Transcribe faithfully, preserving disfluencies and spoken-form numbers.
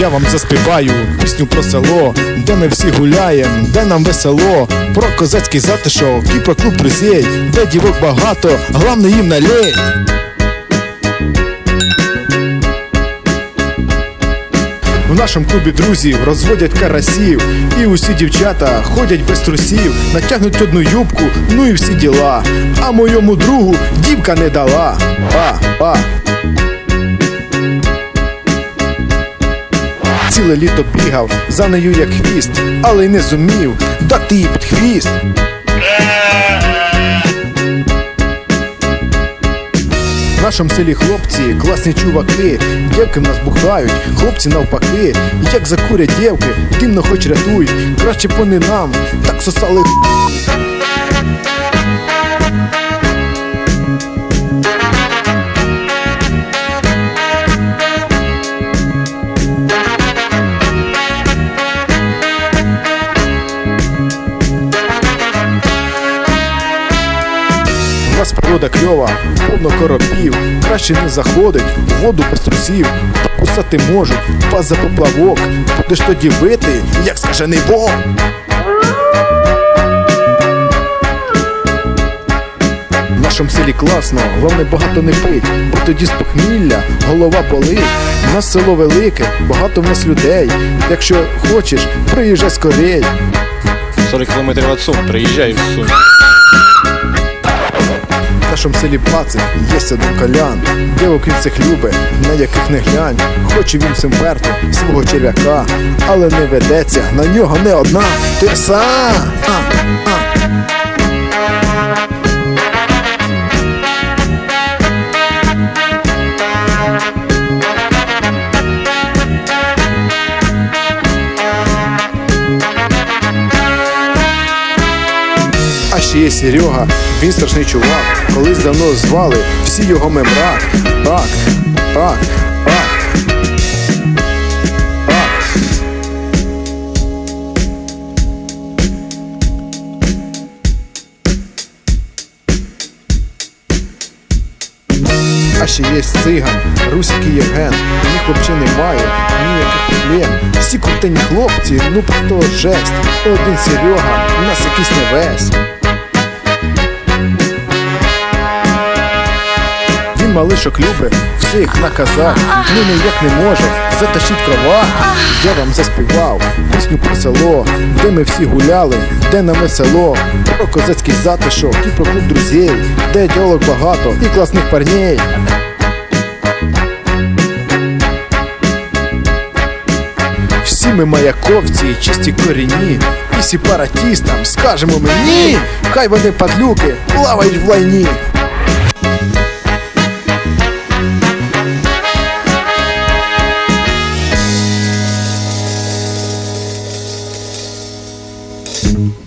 Я вам заспіваю пісню про село, де ми всі гуляєм, де нам весело, про козацький затишок і про клуб друзей, де дівок багато, главне їм налей. В нашому клубі друзів розводять карасів, і усі дівчата ходять без трусів, натягнуть одну юбку, ну і всі діла. А моєму другу дівка не дала. Па, па. Ціле літо бігав за нею як хвіст, але й не зумів дати їй під хвіст. В нашому селі хлопці класні чуваки, дівки в нас бухають, хлопці навпаки. Як закурять дівки, димно хоч рятуй, краще б вони нам так сосали. У нас природа кльова, повно коропів, краще не заходить у воду без трусів. Кусати можуть, пас за поплавок, будеш тоді вити, як скажений Бог. В нашому селі класно, головне багато не пить, бо тоді з похмілля голова болить. У нас село велике, багато в нас людей, якщо хочеш, приїжджай скорей. сорок кілометрів від Сум, приїжджай в Сум. В нашому селі Пацик є один колян, дівок він цих любить, на яких не глянь. Хоче він всім перти свого черв'яка, але не ведеться на нього не одна тирса. А, а. А ще є Серега, він страшний чувак, колись давно звали всі його мемрак. Так, так, так, так. А ще є циган, Русик і Євген, у них взагалі немає ніяких проблем. Всі крутені хлопці, ну просто жесть. Один Серега, у нас якийсь не весь. Він малишок любить всіх наказати, ну ніяк не може затащить кровать. Я вам заспівав пісню про село, де ми всі гуляли, де нам весело, про козацький затишок і про клуб друзей, де дівок багато і класних парней. Всі ми маяковці і чисті корінні, і сепаратістам скажемо мені, хай вони падлюки плавають в лайні. Thank you.